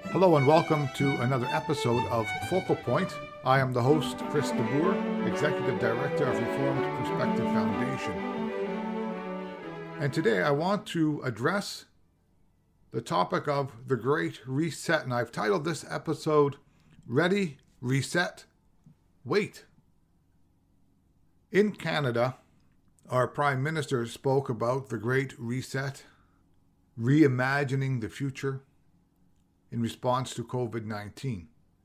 Hello and welcome to another episode of Focal Point. I am the host, Chris DeBoer, Executive Director of Reformed Perspective Foundation. And today I want to address the topic of the Great Reset, and I've titled this episode, Ready, Reset, Wait. In Canada, our Prime Minister spoke about the Great Reset, reimagining the future, in response to COVID-19.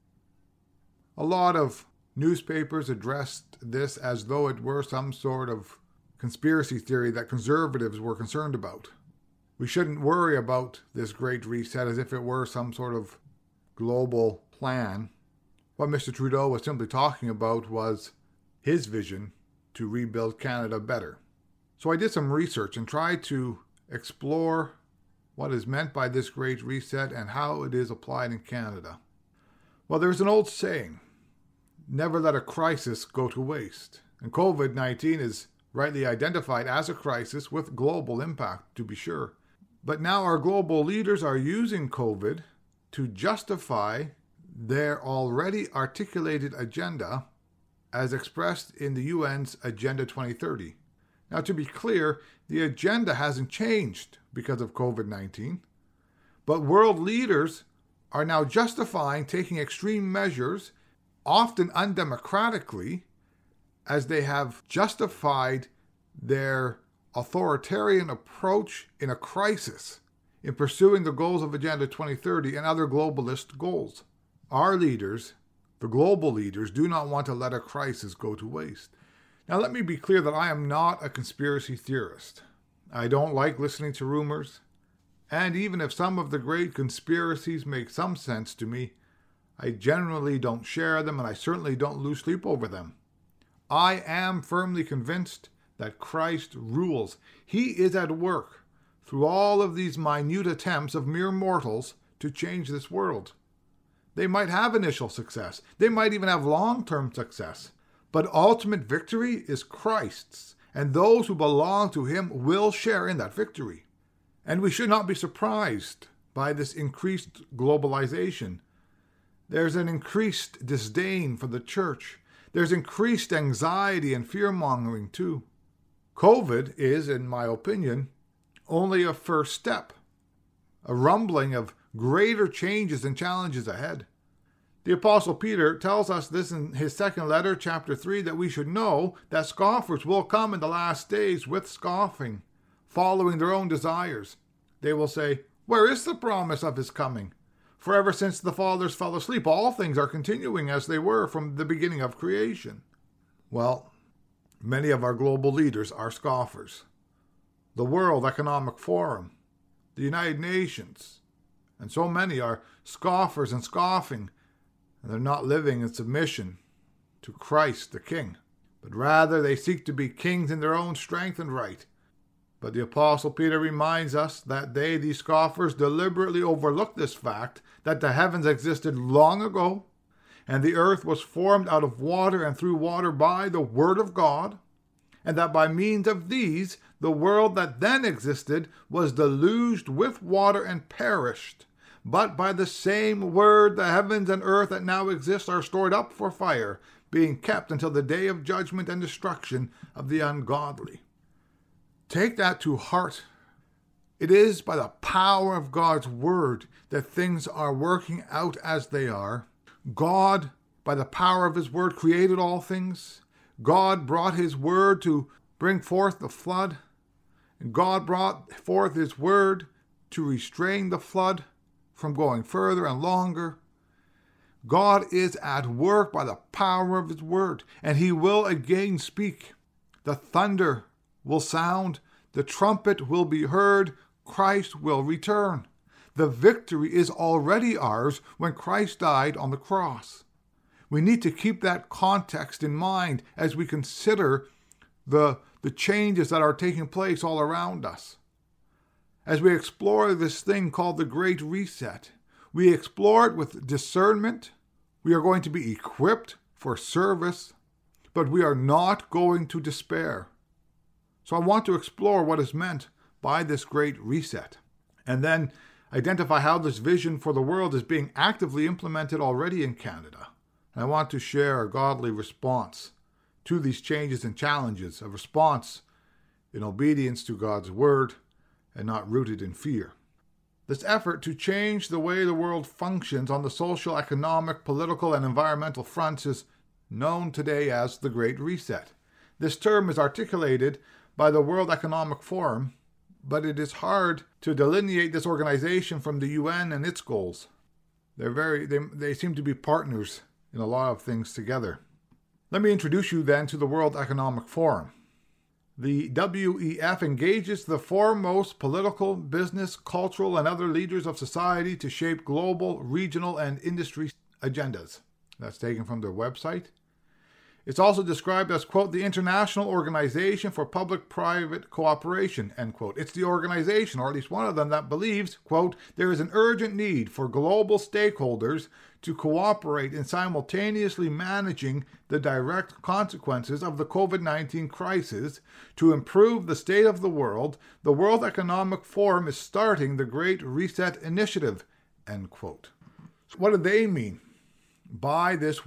A lot of newspapers addressed this as though it were some sort of conspiracy theory that conservatives were concerned about. We shouldn't worry about this Great Reset as if it were some sort of global plan. What Mr. Trudeau was simply talking about was his vision to rebuild Canada better. So I did some research and tried to explore what is meant by this Great Reset and how it is applied in Canada. Well, there's an old saying, never let a crisis go to waste. And COVID-19 is rightly identified as a crisis with global impact, to be sure. But now our global leaders are using COVID to justify their already articulated agenda as expressed in the UN's Agenda 2030. Now, to be clear, the agenda hasn't changed because of COVID-19, but world leaders are now justifying taking extreme measures, often undemocratically, as they have justified their authoritarian approach in a crisis in pursuing the goals of Agenda 2030 and other globalist goals. Our leaders, the global leaders, do not want to let a crisis go to waste. Now, let me be clear that I am not a conspiracy theorist. I don't like listening to rumors, and even if some of the great conspiracies make some sense to me, I generally don't share them, and I certainly don't lose sleep over them. I am firmly convinced that Christ rules. He is at work through all of these minute attempts of mere mortals to change this world. They might have initial success. They might even have long-term success. But ultimate victory is Christ's, and those who belong to him will share in that victory. And we should not be surprised by this increased globalization. There's an increased disdain for the church. There's increased anxiety and fear-mongering too. COVID is, in my opinion, only a first step, a rumbling of greater changes and challenges ahead. The Apostle Peter tells us this in his second letter, chapter 3, that we should know that scoffers will come in the last days with scoffing, following their own desires. They will say, "Where is the promise of his coming? For ever since the fathers fell asleep, all things are continuing as they were from the beginning of creation." Well, many of our global leaders are scoffers. The World Economic Forum, the United Nations, and so many are scoffers and scoffing. And they're not living in submission to Christ the King, but rather they seek to be kings in their own strength and right. But the Apostle Peter reminds us that they, these scoffers, deliberately overlook this fact that the heavens existed long ago, and the earth was formed out of water and through water by the word of God, and that by means of these, the world that then existed was deluged with water and perished. But by the same word, the heavens and earth that now exist are stored up for fire, being kept until the day of judgment and destruction of the ungodly. Take that to heart. It is by the power of God's word that things are working out as they are. God, by the power of his word, created all things. God brought his word to bring forth the flood. And God brought forth his word to restrain the flood from going further and longer. God is at work by the power of his word, and he will again speak. The thunder will sound, the trumpet will be heard, Christ will return. The victory is already ours when Christ died on the cross. We need to keep that context in mind as we consider the changes that are taking place all around us. As we explore this thing called the Great Reset, we explore it with discernment. We are going to be equipped for service, but we are not going to despair. So I want to explore what is meant by this Great Reset. And then identify how this vision for the world is being actively implemented already in Canada. And I want to share a godly response to these changes and challenges, a response in obedience to God's word and not rooted in fear. This effort to change the way the world functions on the social, economic, political, and environmental fronts is known today as the Great Reset. This term is articulated by the World Economic Forum, but it is hard to delineate this organization from the UN and its goals. They seem to be partners in a lot of things together. Let me introduce you then to the World Economic Forum. The WEF engages the foremost political, business, cultural, and other leaders of society to shape global, regional, and industry agendas. That's taken from their website. It's also described as, quote, the International Organization for Public-Private Cooperation, end quote. It's the organization, or at least one of them, that believes, quote, there is an urgent need for global stakeholders to cooperate in simultaneously managing the direct consequences of the COVID-19 crisis to improve the state of the world. The World Economic Forum is starting the Great Reset Initiative, end quote. So what do they mean by this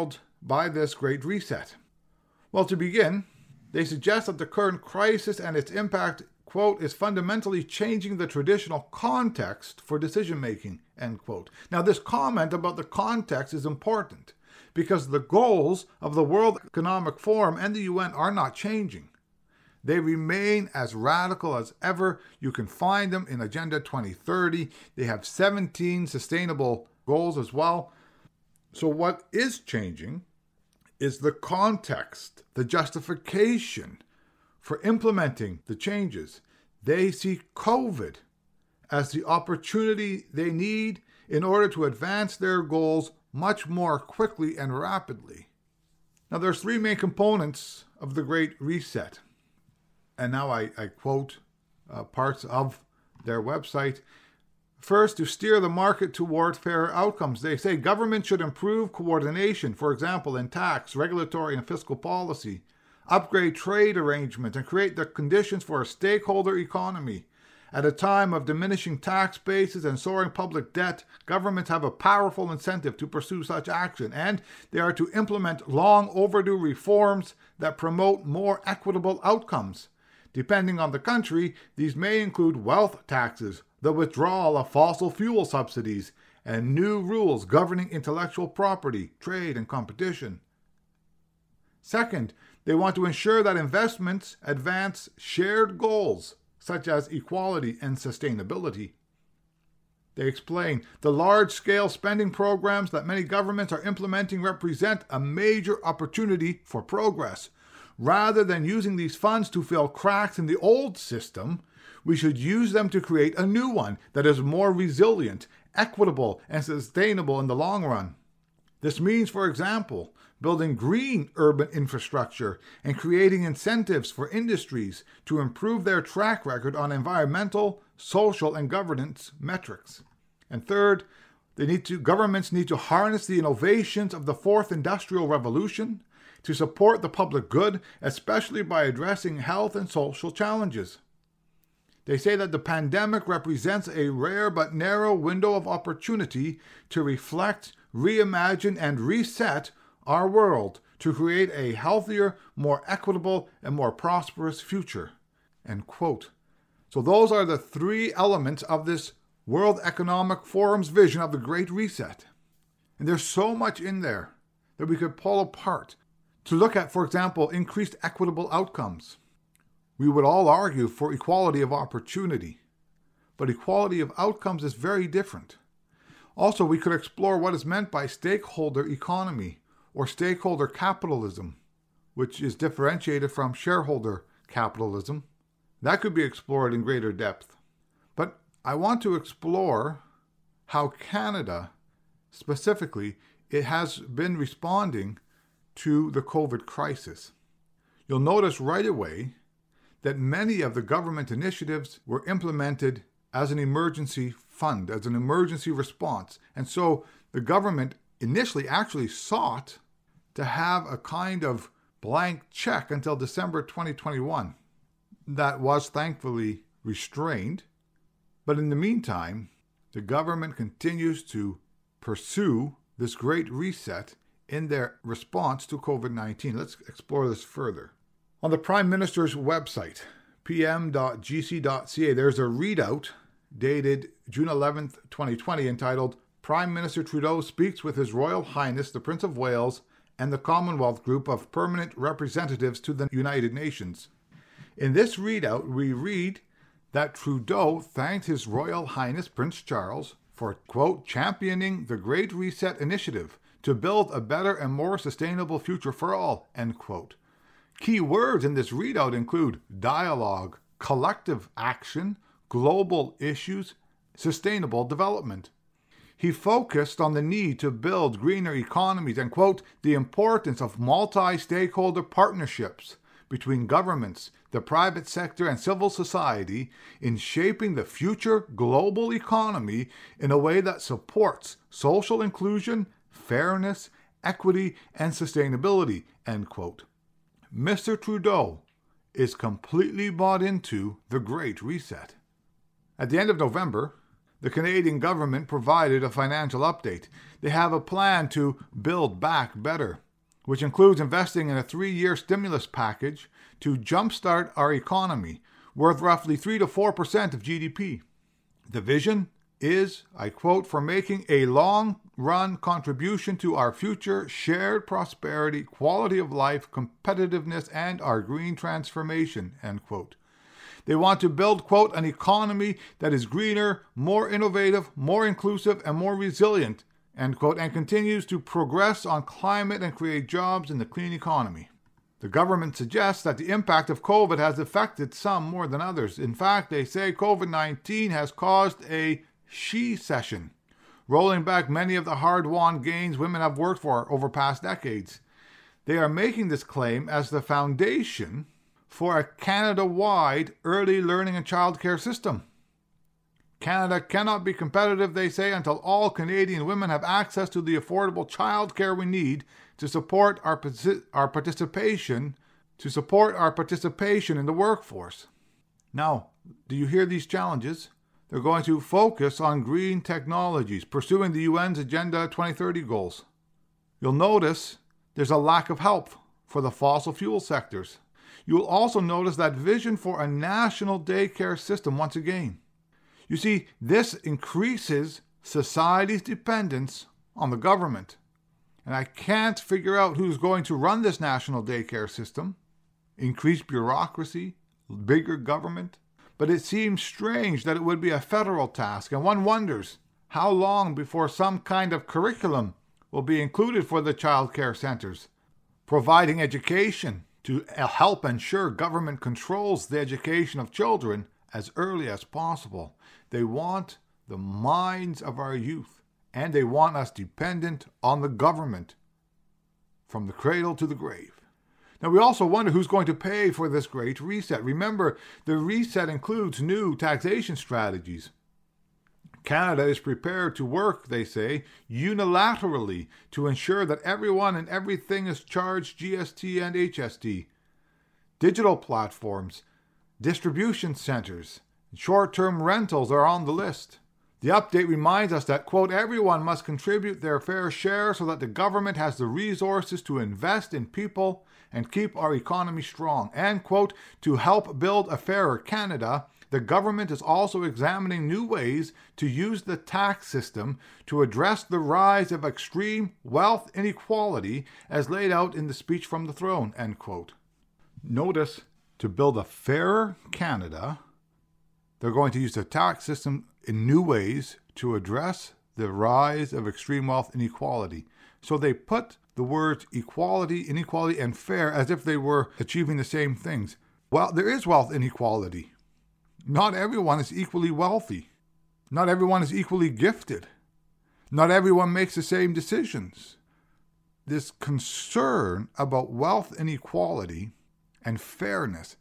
Great Reset? Well, to begin, they suggest that the current crisis and its impact, quote, is fundamentally changing the traditional context for decision-making, end quote. Now, this comment about the context is important because the goals of the World Economic Forum and the UN are not changing. They remain as radical as ever. You can find them in Agenda 2030. They have 17 sustainable goals as well. So what is changing is the context, the justification for implementing the changes. They see COVID as the opportunity they need in order to advance their goals much more quickly and rapidly. Now, there's three main components of the Great Reset. And now I quote parts of their website. First, to steer the market toward fair outcomes. They say government should improve coordination, for example, in tax, regulatory, and fiscal policy, upgrade trade arrangements, and create the conditions for a stakeholder economy. At a time of diminishing tax bases and soaring public debt, governments have a powerful incentive to pursue such action, and they are to implement long overdue reforms that promote more equitable outcomes. Depending on the country, these may include wealth taxes, the withdrawal of fossil fuel subsidies, and new rules governing intellectual property, trade, and competition. Second, they want to ensure that investments advance shared goals, such as equality and sustainability. They explain the large-scale spending programs that many governments are implementing represent a major opportunity for progress. Rather than using these funds to fill cracks in the old system, we should use them to create a new one that is more resilient, equitable, and sustainable in the long run. This means, for example, building green urban infrastructure and creating incentives for industries to improve their track record on environmental, social, and governance metrics. And third, governments need to harness the innovations of the fourth industrial revolution to support the public good, especially by addressing health and social challenges. They say that the pandemic represents a rare but narrow window of opportunity to reflect, reimagine, and reset our world to create a healthier, more equitable, and more prosperous future. End quote. So those are the three elements of this World Economic Forum's vision of the Great Reset. And there's so much in there that we could pull apart to look at, for example, increased equitable outcomes. We would all argue for equality of opportunity, but equality of outcomes is very different. Also, we could explore what is meant by stakeholder economy or stakeholder capitalism, which is differentiated from shareholder capitalism. That could be explored in greater depth. But I want to explore how Canada, specifically, it has been responding to the COVID crisis. You'll notice right away that many of the government initiatives were implemented as an emergency fund, as an emergency response. And so the government initially actually sought to have a kind of blank check until December 2021. That was thankfully restrained. But in the meantime, The government continues to pursue this great reset in their response to COVID-19. Let's explore this further. On the Prime Minister's website, pm.gc.ca, there's a readout dated June 11th, 2020, entitled Prime Minister Trudeau Speaks with His Royal Highness the Prince of Wales and the Commonwealth Group of Permanent Representatives to the United Nations. In this readout, we read that Trudeau thanked His Royal Highness Prince Charles for, quote, championing the Great Reset Initiative to build a better and more sustainable future for all, end quote. Key words in this readout include dialogue, collective action, global issues, sustainable development. He focused on the need to build greener economies and, quote, the importance of multi-stakeholder partnerships between governments, the private sector, and civil society in shaping the future global economy in a way that supports social inclusion, fairness, equity, and sustainability, end quote. Mr. Trudeau is completely bought into the Great Reset. At the end of November, the Canadian government provided a financial update. They have a plan to build back better, which includes investing in a 3-year stimulus package to jumpstart our economy, worth roughly 3 to 4% of GDP. The vision is, I quote, for making a long-run contribution to our future shared prosperity, quality of life, competitiveness, and our green transformation, end quote. They want to build, quote, an economy that is greener, more innovative, more inclusive, and more resilient, end quote, and continues to progress on climate and create jobs in the clean economy. The government suggests that the impact of COVID has affected some more than others. In fact, they say COVID-19 has caused a she-cession, rolling back many of the hard-won gains women have worked for over past decades. They are making this claim as the foundation for a Canada-wide early learning and childcare system. Canada cannot be competitive, they say, until all Canadian women have access to the affordable childcare we need to support our participation in the workforce. Now, do you hear these challenges? They're going to focus on green technologies, pursuing the UN's Agenda 2030 goals. You'll notice there's a lack of help for the fossil fuel sectors. You will also notice that vision for a national daycare system once again. You see, this increases society's dependence on the government. And I can't figure out who's going to run this national daycare system. Increased bureaucracy, bigger government. But it seems strange that it would be a federal task, and one wonders how long before some kind of curriculum will be included for the child care centers, providing education to help ensure government controls the education of children as early as possible. They want the minds of our youth, and they want us dependent on the government from the cradle to the grave. Now, we also wonder who's going to pay for this great reset. Remember, the reset includes new taxation strategies. Canada is prepared to work, they say, unilaterally to ensure that everyone and everything is charged GST and HST. Digital platforms, distribution centers, and short-term rentals are on the list. The update reminds us that, quote, everyone must contribute their fair share so that the government has the resources to invest in people and keep our economy strong. And, quote, to help build a fairer Canada, the government is also examining new ways to use the tax system to address the rise of extreme wealth inequality as laid out in the speech from the throne, end quote. Notice, to build a fairer Canada, they're going to use the tax system in new ways to address the rise of extreme wealth inequality. So they put the words equality, inequality, and fair as if they were achieving the same things. Well, there is wealth inequality. Not everyone is equally wealthy. Not everyone is equally gifted. Not everyone makes the same decisions. This concern about wealth inequality and fairness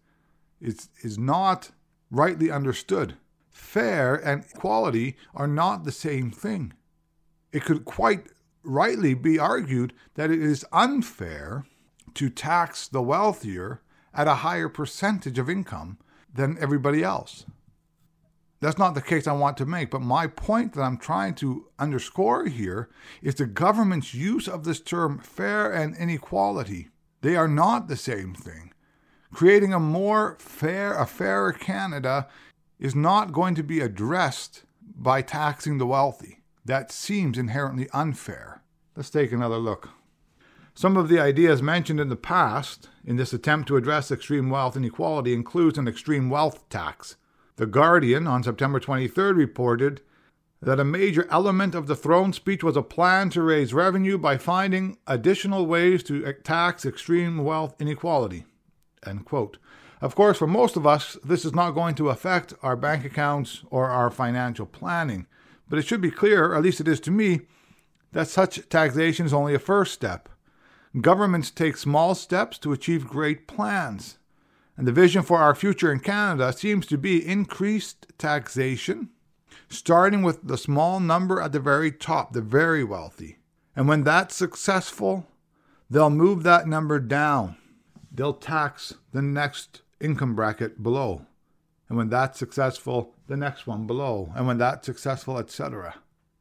is not rightly understood. Fair and equality are not the same thing. It could quite rightly be argued that it is unfair to tax the wealthier at a higher percentage of income than everybody else. That's not the case I want to make, but my point that I'm trying to underscore here is the government's use of this term fair and inequality. They are not the same thing. Creating a fairer Canada is not going to be addressed by taxing the wealthy. That seems inherently unfair. Let's take another look. Some of the ideas mentioned in the past in this attempt to address extreme wealth inequality includes an extreme wealth tax. The Guardian on September 23rd reported that a major element of the throne speech was a plan to raise revenue by finding additional ways to tax extreme wealth inequality. End quote. Of course, for most of us, this is not going to affect our bank accounts or our financial planning. But it should be clear, or at least it is to me, that such taxation is only a first step. Governments take small steps to achieve great plans. And the vision for our future in Canada seems to be increased taxation, starting with the small number at the very top, the very wealthy. And when that's successful, they'll move that number down. They'll tax the next income bracket below. And when that's successful, the next one below. And when that's successful, etc.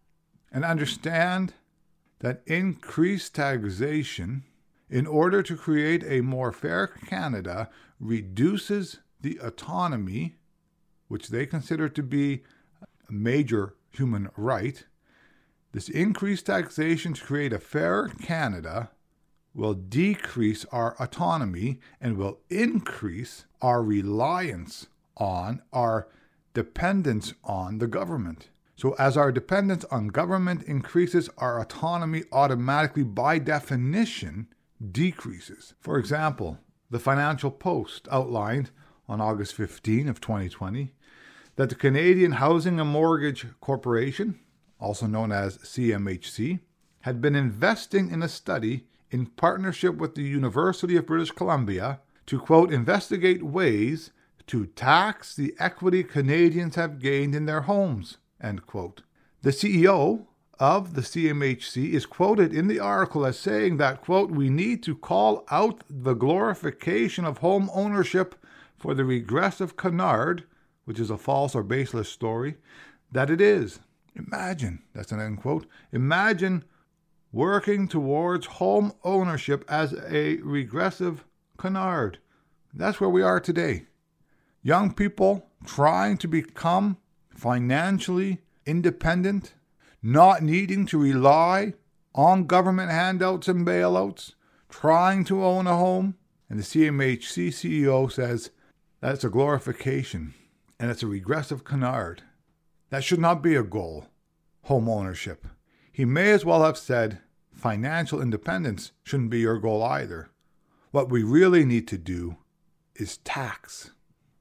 And understand that increased taxation, in order to create a more fair Canada, reduces the autonomy, which they consider to be a major human right. This increased taxation to create a fairer Canada will decrease our autonomy and will increase our reliance on, our dependence on the government. So as our dependence on government increases, our autonomy automatically, by definition, decreases. For example, the Financial Post outlined on August 15 of 2020 that the Canadian Housing and Mortgage Corporation, also known as CMHC, had been investing in a study in partnership with the University of British Columbia to, quote, investigate ways to tax the equity Canadians have gained in their homes, end quote. The CEO of the CMHC is quoted in the article as saying that, quote, we need to call out the glorification of home ownership for the regressive canard, which is a false or baseless story, that it is. Imagine, that's an end quote, imagine working towards home ownership as a regressive canard. That's where we are today. Young people trying to become financially independent, not needing to rely on government handouts and bailouts, trying to own a home. And the CMHC CEO says that's a glorification and it's a regressive canard. That should not be a goal, home ownership. He may as well have said financial independence shouldn't be your goal either. What we really need to do is tax.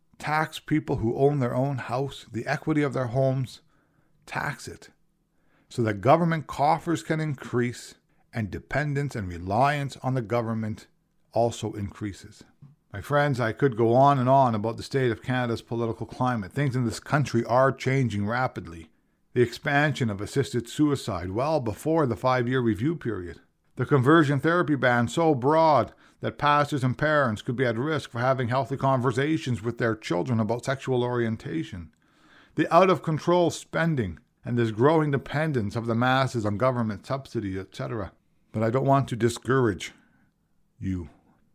Tax people who own their own house, the equity of their homes, tax it, so that government coffers can increase and dependence and reliance on the government also increases. My friends, I could go on and on about the state of Canada's political climate. Things in this country are changing rapidly. The expansion of assisted suicide well before the 5-year review period. The conversion therapy ban so broad that pastors and parents could be at risk for having healthy conversations with their children about sexual orientation. The out-of-control spending and this growing dependence of the masses on government subsidies, etc. But I don't want to discourage you.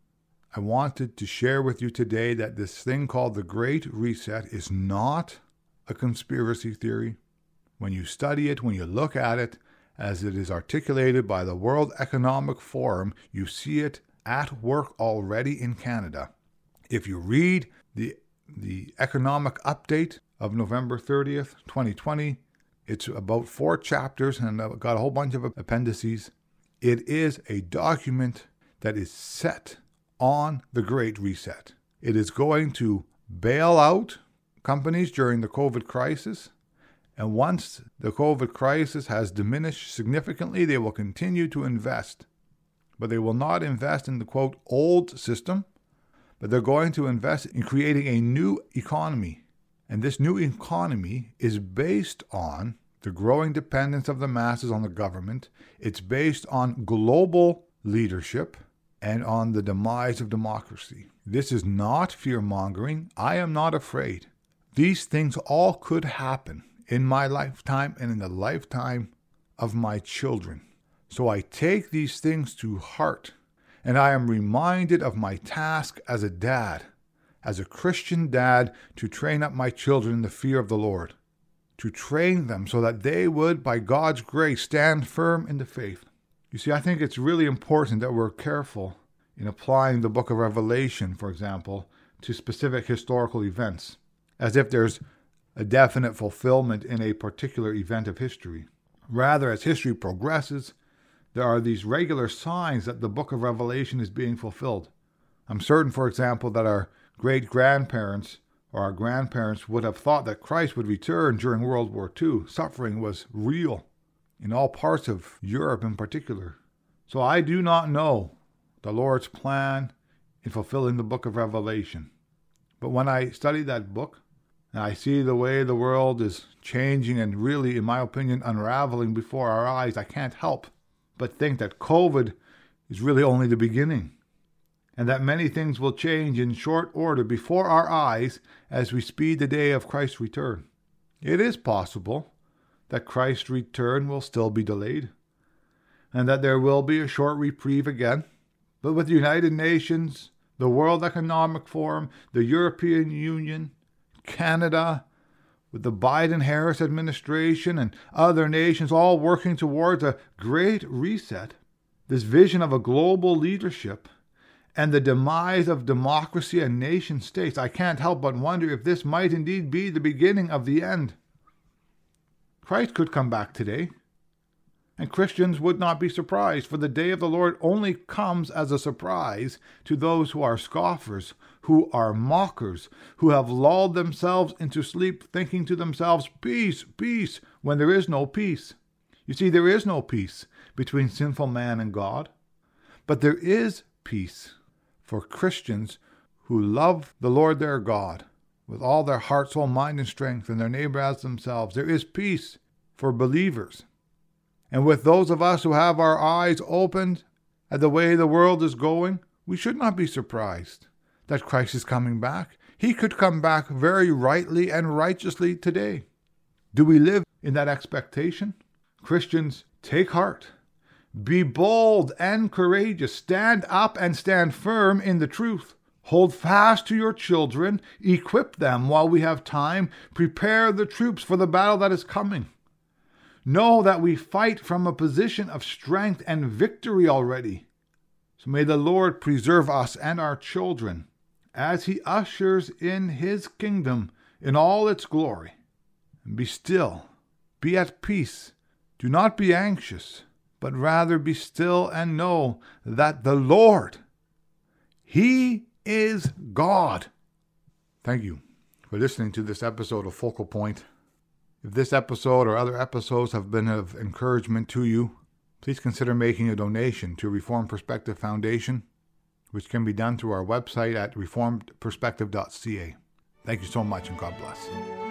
I wanted to share with you today that this thing called the Great Reset is not a conspiracy theory. When you study it, when you look at it, as it is articulated by the World Economic Forum, you see it at work already in Canada. If you read the economic update of November 30th, 2020, it's about 4 chapters and got a whole bunch of appendices. It is a document that is set on the Great Reset. It is going to bail out companies during the COVID crisis. And once the COVID crisis has diminished significantly, they will continue to invest. But they will not invest in the, quote, old system, but they're going to invest in creating a new economy. And this new economy is based on the growing dependence of the masses on the government. It's based on global leadership and on the demise of democracy. This is not fear-mongering. I am not afraid. These things all could happen in my lifetime and in the lifetime of my children. So I take these things to heart, and I am reminded of my task as a dad, as a Christian dad, to train up my children in the fear of the Lord, to train them so that they would, by God's grace, stand firm in the faith. You see, I think it's really important that we're careful in applying the book of Revelation, for example, to specific historical events, as if there's a definite fulfillment in a particular event of history. Rather, as history progresses, there are these regular signs that the book of Revelation is being fulfilled. I'm certain, for example, that our great-grandparents or our grandparents would have thought that Christ would return during World War II. Suffering was real in all parts of Europe in particular. So I do not know the Lord's plan in fulfilling the book of Revelation. But when I study that book, and I see the way the world is changing and really, in my opinion, unraveling before our eyes, I can't help but think that COVID is really only the beginning, and that many things will change in short order before our eyes as we speed the day of Christ's return. It is possible that Christ's return will still be delayed, and that there will be a short reprieve again. But with the United Nations, the World Economic Forum, the European Union, Canada, with the Biden-Harris administration and other nations all working towards a great reset, this vision of a global leadership and the demise of democracy and nation states, I can't help but wonder if this might indeed be the beginning of the end. Christ could come back today, and Christians would not be surprised, for the day of the Lord only comes as a surprise to those who are scoffers, who are mockers, who have lulled themselves into sleep, thinking to themselves, peace, peace, when there is no peace. You see, there is no peace between sinful man and God, but there is peace for Christians who love the Lord their God with all their heart, soul, mind, and strength, and their neighbor as themselves. There is peace for believers. And with those of us who have our eyes opened at the way the world is going, we should not be surprised that Christ is coming back. He could come back very rightly and righteously today. Do we live in that expectation? Christians, take heart. Be bold and courageous. Stand up and stand firm in the truth. Hold fast to your children. Equip them while we have time. Prepare the troops for the battle that is coming. Know that we fight from a position of strength and victory already. So may the Lord preserve us and our children as He ushers in His kingdom in all its glory. And be still, be at peace. Do not be anxious, but rather be still and know that the Lord, He is God. Thank you for listening to this episode of Focal Point. If this episode or other episodes have been of encouragement to you, please consider making a donation to Reformed Perspective Foundation, which can be done through our website at reformedperspective.ca. Thank you so much, and God bless.